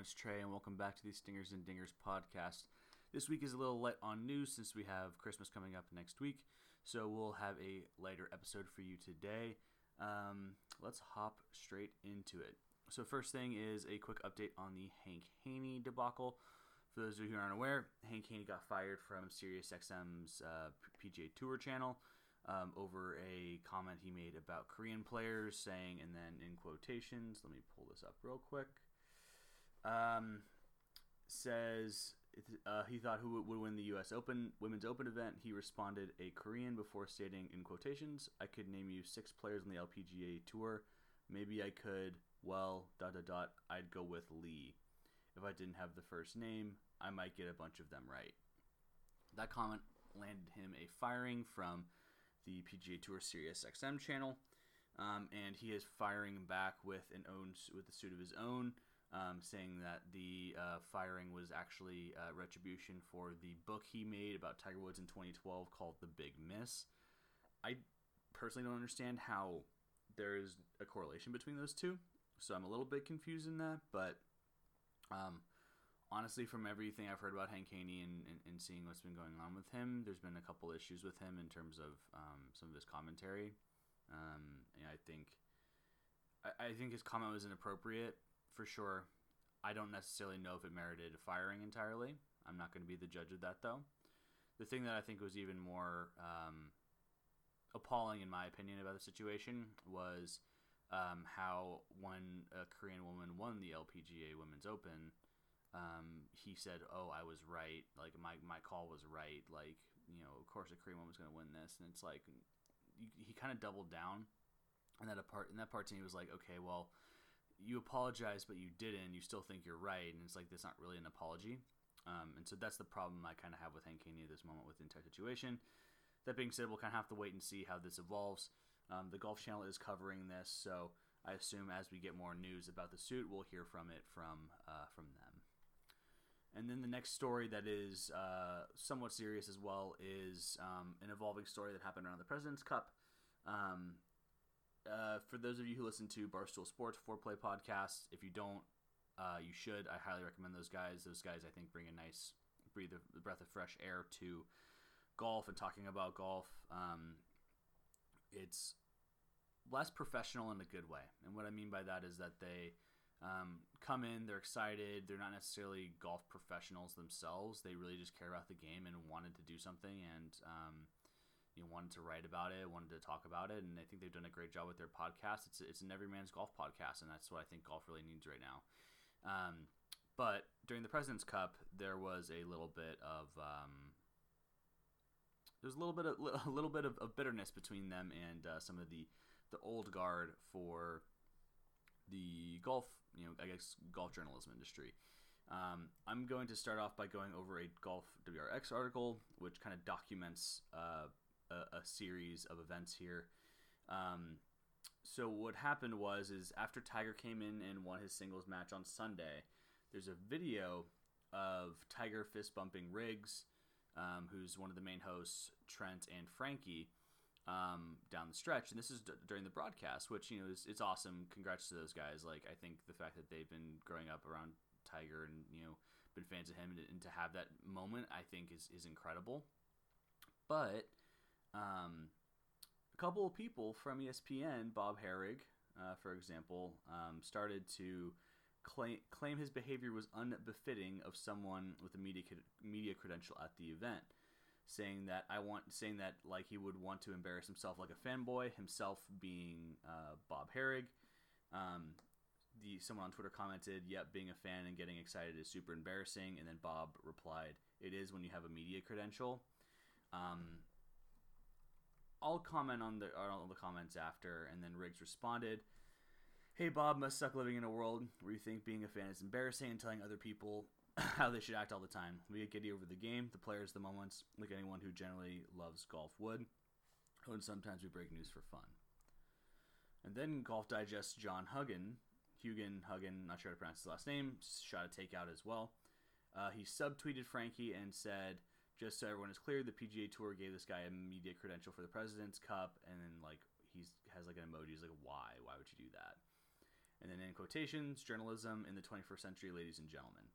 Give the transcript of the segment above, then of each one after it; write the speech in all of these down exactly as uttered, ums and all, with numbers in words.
It's Trey, and welcome back to the Stingers and Dingers podcast. This week is a little light on news since we have Christmas coming up next week, so we'll have a lighter episode for you today. Um, let's hop straight into it. So first thing is a quick update on the Hank Haney debacle. For those of you who aren't aware, Hank Haney got fired from SiriusXM's uh, P G A Tour channel um, over a comment he made about Korean players, saying, and then in quotations, let me pull this up real quick, um, says uh, he thought who would win the U S Open Women's Open event. He responded, a Korean, before stating in quotations, I could name you six players on the L P G A Tour. Maybe I could, well, dot, dot, dot, I'd go with Lee. If I didn't have the first name, I might get a bunch of them right. That comment landed him a firing from the P G A Tour SiriusXM channel, um, and he is firing back with an own with a suit of his own, um, saying that the uh, firing was actually uh, retribution for the book he made about Tiger Woods in twenty twelve called The Big Miss. I personally don't understand how there is a correlation between those two, so I'm a little bit confused in that, but um, honestly, from everything I've heard about Hank Haney and, and, and seeing what's been going on with him, there's been a couple issues with him in terms of um, some of his commentary. Um, and I think I, I think his comment was inappropriate, for sure. I don't necessarily know if it merited a firing entirely. I'm not going to be the judge of that, though. The thing that I think was even more um, appalling, in my opinion, about the situation was um, how when a Korean woman won the L P G A Women's Open, Um, he said, oh, I was right. Like, my, my call was right. Like, you know, of course a Korean woman's going to win this. And it's like, he, he kind of doubled down. And that part, in that part, he was like, okay, well, you apologized, but you didn't. You still think you're right. And it's like, that's not really an apology. Um, and so that's the problem I kind of have with Hank Haney at this moment with the entire situation. That being said, we'll kind of have to wait and see how this evolves. Um, the Golf Channel is covering this, so I assume as we get more news about the suit, we'll hear from it from uh, from them. And then the next story that is uh, somewhat serious as well is um, an evolving story that happened around the President's Cup. Um, uh, for those of you who listen to Barstool Sports Foreplay podcast, if you don't, uh, you should. I highly recommend those guys. Those guys, I think, bring a nice breathe of, breath of fresh air to golf and talking about golf. Um, it's less professional in a good way. And what I mean by that is that they Um, come in, they're excited, they're not necessarily golf professionals themselves, they really just care about the game and wanted to do something and um, you know, wanted to write about it, wanted to talk about it, and I think they've done a great job with their podcast. It's, it's an everyman's golf podcast, and that's what I think golf really needs right now. Um, but during the President's Cup, there was a little bit of um, there's a little bit of a little bit of, of bitterness between them and uh, some of the the old guard for the golf, you know, I guess golf journalism industry. Um, I'm going to start off by going over a Golf W R X article, which kind of documents uh, a, a series of events here. Um, so what happened was, is after Tiger came in and won his singles match on Sunday, there's a video of Tiger fist bumping Riggs, um, who's one of the main hosts, Trent and Frankie, Um, down the stretch, and this is d- during the broadcast, which, you know, is it's awesome. Congrats to those guys. Like, I think the fact that they've been growing up around Tiger and, you know, been fans of him, and, and to have that moment, I think is is incredible. But um, a couple of people from E S P N, Bob Harig, uh, for example, um, started to claim claim his behavior was unbefitting of someone with a media media credential at the event. Saying that I want, saying that like he would want to embarrass himself like a fanboy, himself being uh, Bob Harig. Um, the someone on Twitter commented, "Yep, being a fan and getting excited is super embarrassing." And then Bob replied, "It is when you have a media credential." Um, I'll comment on the on all the comments after, and then Riggs responded, "Hey Bob, must suck living in a world where you think being a fan is embarrassing and telling other people how they should act all the time. We get giddy over the game, the players, the moments, like anyone who generally loves golf would. And sometimes we break news for fun." And then Golf Digest John Huggan, Hugan Huggan, not sure how to pronounce his last name, shot a takeout as well. Uh, he subtweeted Frankie and said, "Just so everyone is clear, the P G A Tour gave this guy a media credential for the President's Cup," and then like he's has like an emoji. He's like, "Why? Why would you do that?" And then in quotations, journalism in the twenty-first century, ladies and gentlemen.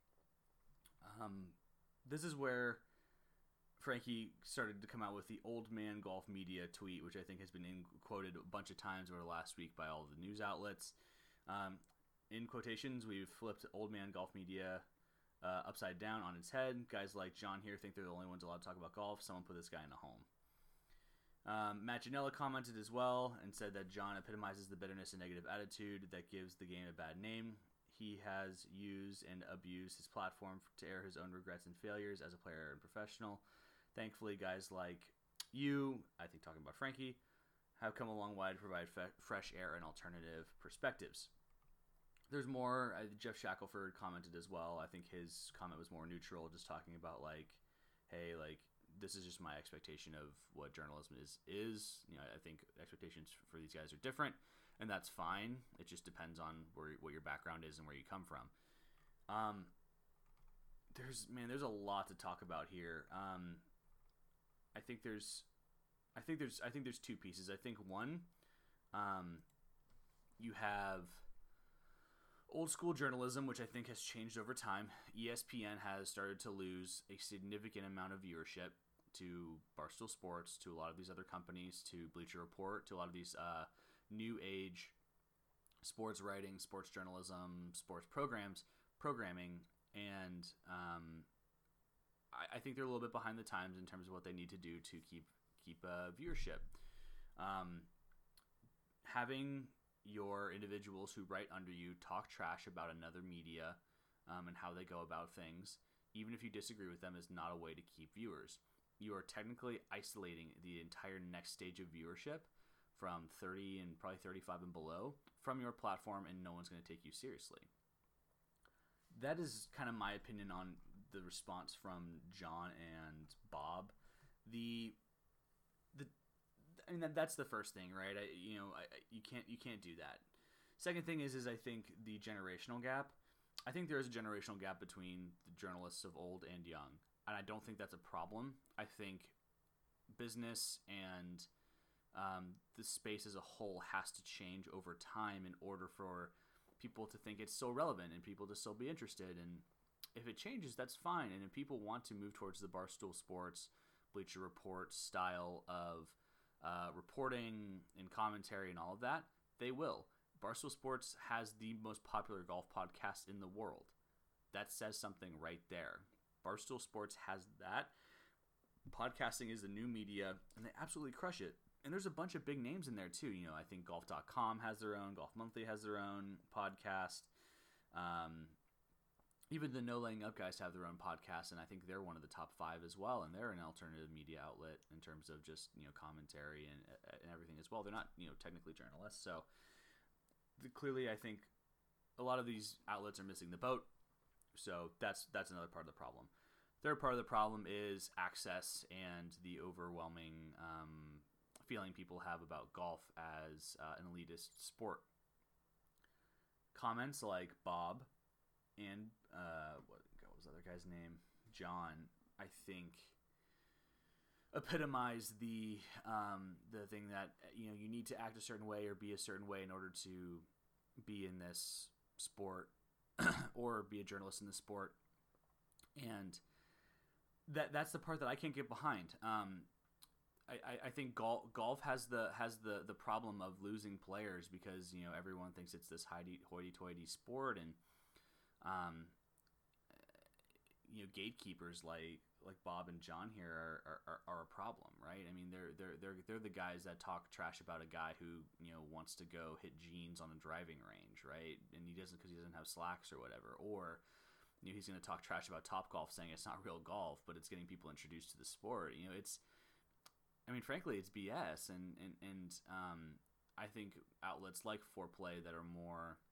Um, this is where Frankie started to come out with the old man golf media tweet, which I think has been in, quoted a bunch of times over the last week by all the news outlets. Um, in quotations, we've flipped old man golf media uh, upside down on its head. Guys like John here think they're the only ones allowed to talk about golf. Someone put this guy in a home. Um, Matt Janella commented as well and said that John epitomizes the bitterness and negative attitude that gives the game a bad name. He has used and abused his platform to air his own regrets and failures as a player and professional. Thankfully, guys like you, I think talking about Frankie, have come a long way to provide fe- fresh air and alternative perspectives. There's more. Uh, Jeff Shackelford commented as well. I think his comment was more neutral, just talking about like, hey, like, this is just my expectation of what journalism is. Is you know, I think expectations for these guys are different, and that's fine. It just depends on where what your background is and where you come from. Um, there's man, there's a lot to talk about here. Um, I think there's, I think there's, I think there's two pieces. I think one, um, you have old school journalism, which I think has changed over time. E S P N has started to lose a significant amount of viewership to Barstool Sports, to a lot of these other companies, to Bleacher Report, to a lot of these uh, new age sports writing, sports journalism, sports programs, programming, and um, I, I think they're a little bit behind the times in terms of what they need to do to keep keep uh, viewership. Um, having your individuals who write under you talk trash about another media um, and how they go about things, even if you disagree with them, is not a way to keep viewers. You are technically isolating the entire next stage of viewership from thirty and probably thirty-five and below from your platform, and no one's going to take you seriously. That is kind of my opinion on the response from John and Bob. The the I mean that, that's the first thing, right? I, you know, I, you can't you can't do that. Second thing is is I think the generational gap. I think there is a generational gap between the journalists of old and young, and I don't think that's a problem. I think business and um, the space as a whole has to change over time in order for people to think it's still relevant and people to still be interested. And if it changes, that's fine. And if people want to move towards the Barstool Sports, Bleacher Report style of uh, reporting and commentary and all of that, they will. Barstool Sports has the most popular golf podcast in the world. That says something right there. Barstool Sports has that. Podcasting is the new media, and they absolutely crush it. And there's a bunch of big names in there, too. You know, I think golf dot com has their own. Golf Monthly has their own podcast. Um, even the No Laying Up guys have their own podcast, and I think they're one of the top five as well. And they're an alternative media outlet in terms of just, you know, commentary and, and everything as well. They're not, you know, technically journalists. So the, clearly, I think a lot of these outlets are missing the boat. So that's that's another part of the problem. Third part of the problem is access and the overwhelming um, feeling people have about golf as uh, an elitist sport. Comments like Bob and uh, what, what was the other guy's name? John, I think, epitomize the um, the thing that, you know, you need to act a certain way or be a certain way in order to be in this sport or be a journalist in the sport. And that that's the part that I can't get behind. Um, I, I think golf golf has the has the, the problem of losing players because, you know, everyone thinks it's this hoity-toity sport, and um, you know, gatekeepers like like Bob and John here are, are, are a problem, right? I mean, they're they're they're they're the guys that talk trash about a guy who, you know, wants to go hit jeans on a driving range, right? And he doesn't because he doesn't have slacks or whatever, or you know, he's going to talk trash about Topgolf, saying it's not real golf, but it's getting people introduced to the sport. You know, it's, I mean, frankly, it's B S. And, and, and um, I think outlets like foreplay that are more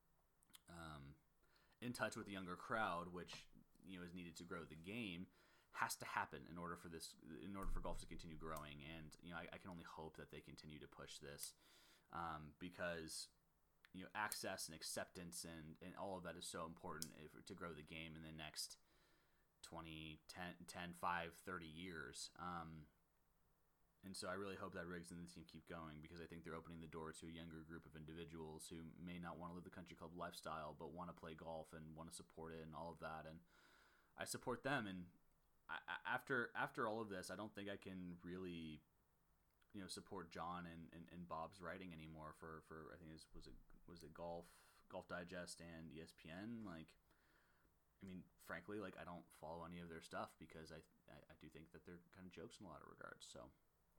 um, in touch with the younger crowd, which, you know, is needed to grow the game, has to happen in order for this, in order for golf to continue growing. And, you know, I, I can only hope that they continue to push this um, because, you know, access and acceptance and, and all of that is so important if, to grow the game in the next twenty, ten, ten, five, thirty years. Um, and so I really hope that Riggs and the team keep going, because I think they're opening the door to a younger group of individuals who may not want to live the country club lifestyle, but want to play golf and want to support it and all of that. And I support them. And I, after after all of this, I don't think I can really, you know, support John and, and, and Bob's writing anymore for, for I think it was, was it was it Golf Golf Digest and E S P N. Like, I mean, frankly, like I don't follow any of their stuff because I I, I do think that they're kind of jokes in a lot of regards. So.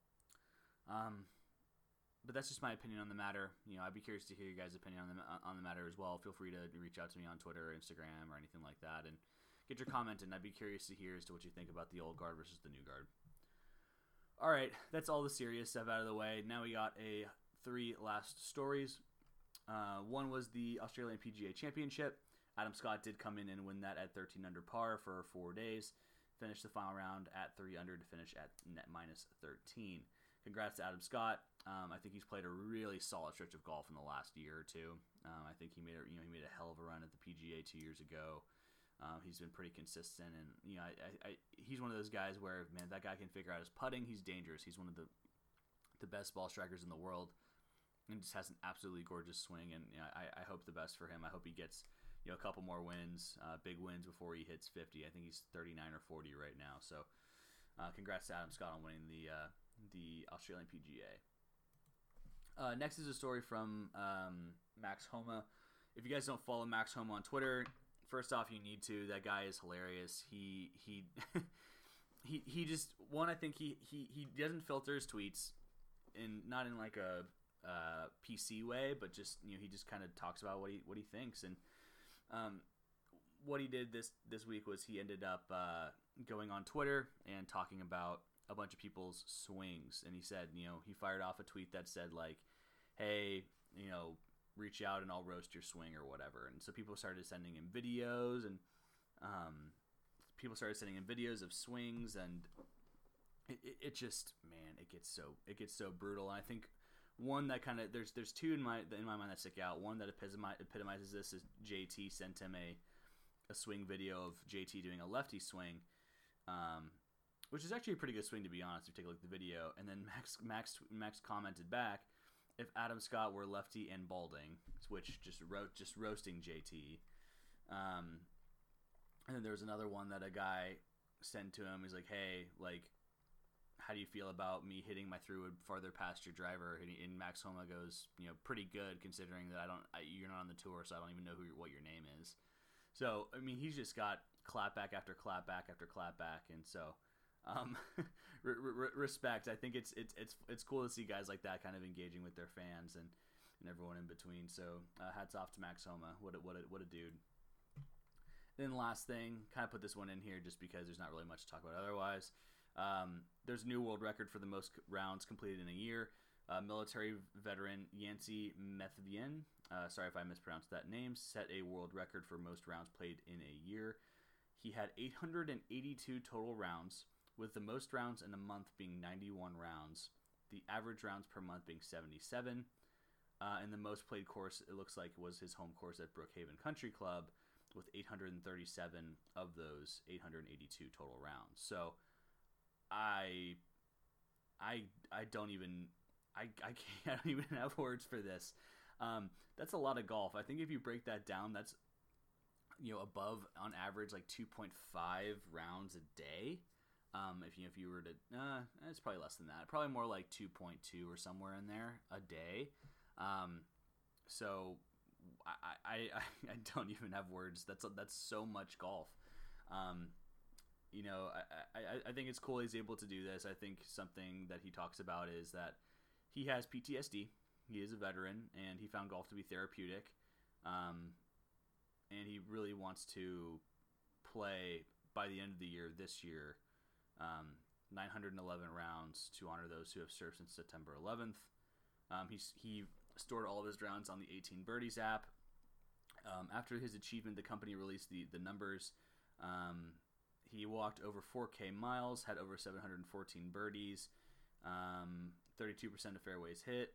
Um, but that's just my opinion on the matter. You know, I'd be curious to hear your guys' opinion on the on the matter as well. Feel free to reach out to me on Twitter or Instagram or anything like that, and get your comment. And I'd be curious to hear as to what you think about the old guard versus the new guard. All right, that's all the serious stuff out of the way. Now we got a three last stories. Uh, one was the Australian P G A Championship. Adam Scott did come in and win that at thirteen under par for four days. Finished the final round at three under to finish at net minus thirteen. Congrats to Adam Scott. Um, I think he's played a really solid stretch of golf in the last year or two. Um, I think he made a, you know he made a hell of a run at the P G A two years ago. Um, he's been pretty consistent, and you know I, I, I, he's one of those guys where, man, that guy can figure out his putting. He's dangerous. He's one of the the best ball strikers in the world, and just has an absolutely gorgeous swing. And you know, I, I hope the best for him. I hope he gets you know a couple more wins, uh, big wins before he hits fifty. I think he's thirty-nine or forty right now. So uh, congrats to Adam Scott on winning the. Uh, the Australian P G A. Uh, next is a story from um, Max Homa. If you guys don't follow Max Homa on Twitter, first off, you need to. That guy is hilarious. He he he he just one. I think he he he doesn't filter his tweets, in not in like a uh, P C way, but just you know he just kind of talks about what he what he thinks. And um, what he did this this week was he ended up uh, going on Twitter and talking about a bunch of people's swings, and he said, you know, he fired off a tweet that said like, hey, you know, reach out and I'll roast your swing or whatever. And so people started sending him videos, and um, people started sending him videos of swings, and it, it, it just, man, it gets so it gets so brutal. And I think one that kind of there's there's two in my in my mind that stick out. One that epitomi- epitomizes this is J T sent him a a swing video of J T doing a lefty swing. Um, Which is actually a pretty good swing, to be honest, if you take a look at the video. And then Max Max Max commented back, if Adam Scott were lefty and balding, which just ro- just roasting J T. Um, and then there was another one that a guy sent to him. He's like, hey, like, how do you feel about me hitting my through wood farther past your driver? And, and Max Homa goes, you know, pretty good considering that I don't, I, you're not on the tour, so I don't even know who what your name is. So I mean, he's just got clapback after clapback after clapback, and so. Um, re- re- respect. I think it's it's it's it's cool to see guys like that kind of engaging with their fans and, and everyone in between. So uh, hats off to Max Homa. What a, what a, what a dude. Then last thing, kind of put this one in here just because there's not really much to talk about otherwise. Um, there's a new world record for the most rounds completed in a year. Uh, military veteran Yancey Methvien, uh, sorry if I mispronounced that name, set a world record for most rounds played in a year. He had eight hundred eighty-two total rounds, with the most rounds in a month being ninety-one rounds, the average rounds per month being seventy-seven, uh, and the most played course, it looks like, was his home course at Brookhaven Country Club, with eight hundred thirty-seven of those eight hundred eighty-two total rounds. So, I, I, I don't even, I, I can't I don't even have words for this. Um, that's a lot of golf. I think if you break that down, that's, you know, above on average like two point five rounds a day. Um, if you if you were to, uh, it's probably less than that. Probably more like two point two or somewhere in there a day. Um, so I, I, I, I don't even have words. That's that's so much golf. Um, you know, I, I, I think it's cool he's able to do this. I think something that he talks about is that he has P T S D. He is a veteran, and he found golf to be therapeutic. Um, and he really wants to play by the end of the year this year. Um, nine hundred eleven rounds to honor those who have served since September eleventh. Um, he's, he stored all of his rounds on the eighteen Birdies app. Um, after his achievement, the company released the, the numbers. Um, he walked over four K miles, had over seven hundred fourteen birdies, um, thirty-two percent of fairways hit.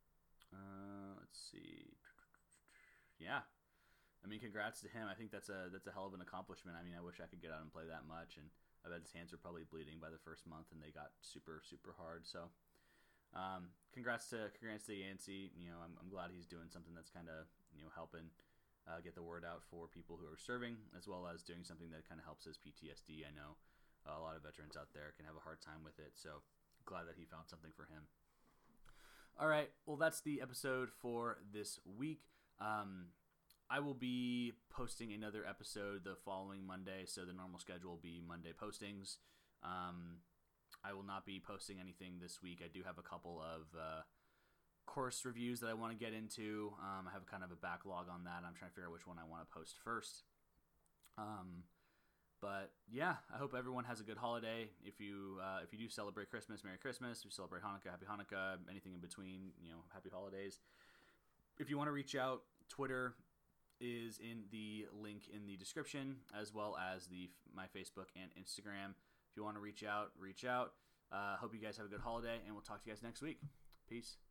Uh, let's see. Yeah. I mean, congrats to him. I think that's a that's a hell of an accomplishment. I mean, I wish I could get out and play that much, and I bet his hands were probably bleeding by the first month, and they got super, super hard. So, um, congrats to congrats to Yancey. You know, I'm, I'm glad he's doing something that's kind of, you know, helping uh, get the word out for people who are serving, as well as doing something that kind of helps his P T S D. I know uh, a lot of veterans out there can have a hard time with it, so glad that he found something for him. All right, well, that's the episode for this week. Um, I will be posting another episode the following Monday, so the normal schedule will be Monday postings. Um, I will not be posting anything this week. I do have a couple of uh, course reviews that I want to get into. Um, I have kind of a backlog on that. I'm trying to figure out which one I want to post first. Um, but yeah, I hope everyone has a good holiday. If you uh, if you do celebrate Christmas, Merry Christmas. If you celebrate Hanukkah, Happy Hanukkah. Anything in between, you know, Happy Holidays. If you want to reach out, Twitter is in the link in the description, as well as the my Facebook and Instagram. If you want to reach out, reach out. Uh, hope you guys have a good holiday, and we'll talk to you guys next week. Peace.